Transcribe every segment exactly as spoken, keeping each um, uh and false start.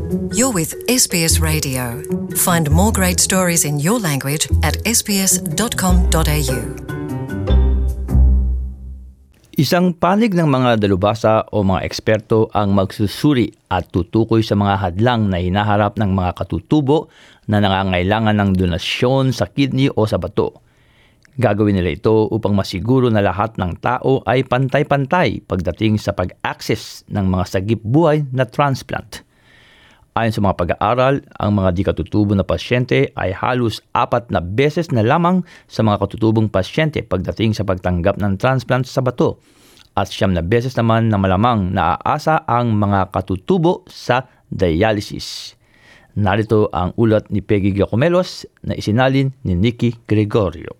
You're with S B S Radio. Find more great stories in your language at s b s dot com dot a u. Isang panig ng mga dalubhasa o mga eksperto ang magsusuri at tutukoy sa mga hadlang na hinaharap ng mga katutubo na nangangailangan ng donasyon sa kidney o sa bato. Gagawin nila ito upang masiguro na lahat ng tao ay pantay-pantay pagdating sa pag-access ng mga sagip buhay na transplant. Ayon sa mga pag-aaral, ang mga di katutubo na pasyente ay halos apat na beses na lamang sa mga katutubong pasyente pagdating sa pagtanggap ng transplant sa bato at siyam na beses naman na malamang naaasa ang mga katutubo sa dialysis. Narito ang ulat ni Peggy Giacomelos na isinalin ni Nikki Gregorio.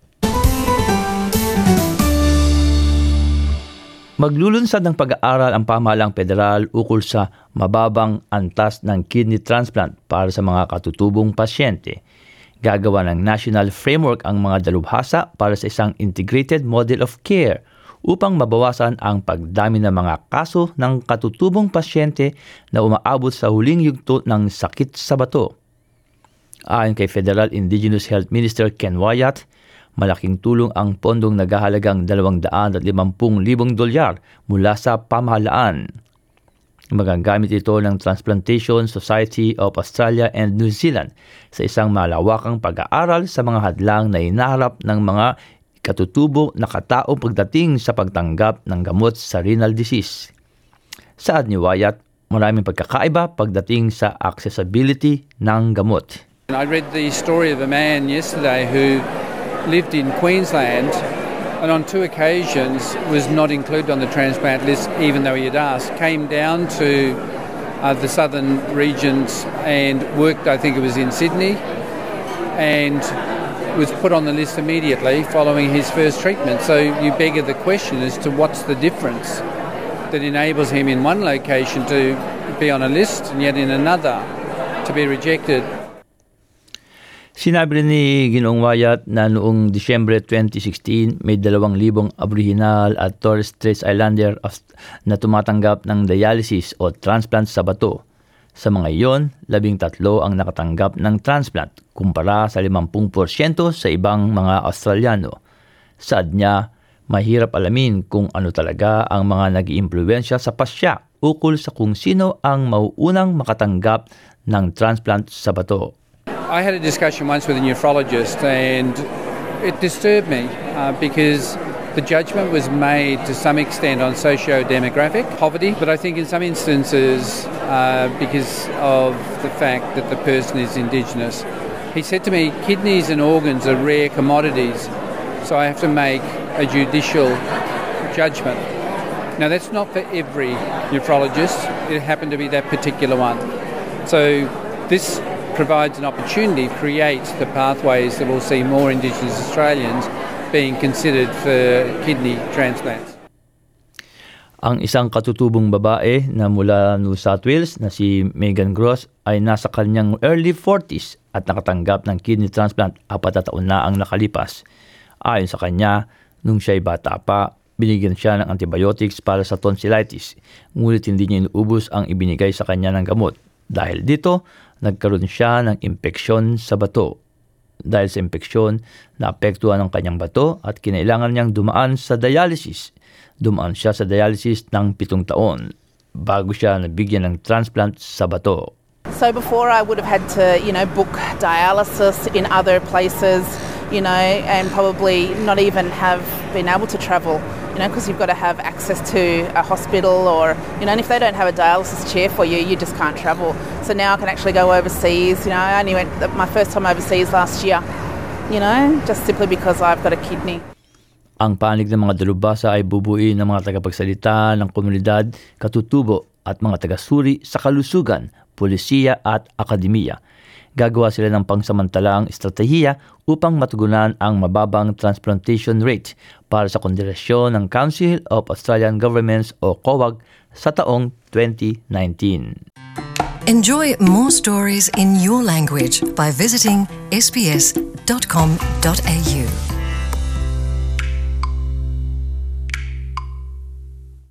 Maglulunsad ng pag-aaral ang pamahalang federal ukol sa mababang antas ng kidney transplant para sa mga katutubong pasyente. Gagawa ng national framework ang mga dalubhasa para sa isang integrated model of care upang mabawasan ang pagdami ng mga kaso ng katutubong pasyente na umaabot sa huling yugto ng sakit sa bato. Ayon kay Federal Indigenous Health Minister Ken Wyatt, malaking tulong ang pondong naghahalagang dalawang daan at limampung libong dolyar mula sa pamahalaan. Magagamit ito ng Transplantation Society of Australia and New Zealand sa isang malawakang pag-aaral sa mga hadlang na hinaharap ng mga katutubo na katao pagdating sa pagtanggap ng gamot sa renal disease. Saad ni Wyatt, maraming pagkakaiba pagdating sa accessibility ng gamot. I read the story of a man yesterday who lived in Queensland and on two occasions was not included on the transplant list even though he had asked, came down to uh, the southern regions and worked, I think it was in Sydney, and was put on the list immediately following his first treatment. So you beggar the question as to what's the difference that enables him in one location to be on a list and yet in another to be rejected. Sinabi ni Ginoong Wyatt na noong Disyembre twenty sixteen may dalawang libong Aboriginal at Torres Strait Islander na tumatanggap ng dialysis o transplant sa bato. Sa mga iyon, labing tatlo ang nakatanggap ng transplant kumpara sa limampu porsyento sa ibang mga Australiano. Saad niya, mahirap alamin kung ano talaga ang mga nag-iimpluwensya sa pasya ukol sa kung sino ang mauunang makatanggap ng transplant sa bato. I had a discussion once with a nephrologist and it disturbed me uh, because the judgment was made to some extent on socio-demographic poverty, but I think in some instances uh, because of the fact that the person is Indigenous. He said to me, kidneys and organs are rare commodities, so I have to make a judicial judgment. Now that's not for every nephrologist, it happened to be that particular one. So this provides an opportunity to create the pathways that will see more Indigenous Australians being considered for kidney transplants. Ang isang katutubong babae na mula New South Wales na si Megan Gross ay nasa kanyang early forties at nakatanggap ng kidney transplant apat na taon na ang nakalipas. Ayon sa kanya, nung siya'y bata pa, binigyan siya ng antibiotics para sa tonsillitis, ngunit hindi niya inuubos ang ibinigay sa kanya ng gamot. Dahil dito, nagkaroon siya ng impeksyon sa bato. Dahil sa impeksyon, naapektuhan ang kanyang bato at kinailangan niyang dumaan sa dialysis. Dumaan siya sa dialysis ng pitong taon bago siya nabigyan ng transplant sa bato. So before I would have had to, you know, book dialysis in other places, you know, and probably not even have been able to travel, you know, because you've got to have access to a hospital or, you know, and if they don't have a dialysis chair for you, you just can't travel. So now I can actually go overseas, you know, I only went my first time overseas last year, you know, just simply because I've got a kidney. Ang panig ng mga dalubhasa ay bubuin ng mga tagapagsalita ng komunidad, katutubo at mga tagasuri sa kalusugan, polisiya at akademiya. Gagawa sila ng pangsamantalaang estratehiya upang matugunan ang mababang transplantation rate para sa konderasyon ng Council of Australian Governments o C O A G sa taong twenty nineteen. Enjoy more stories in your language by visiting s b s dot com dot a u.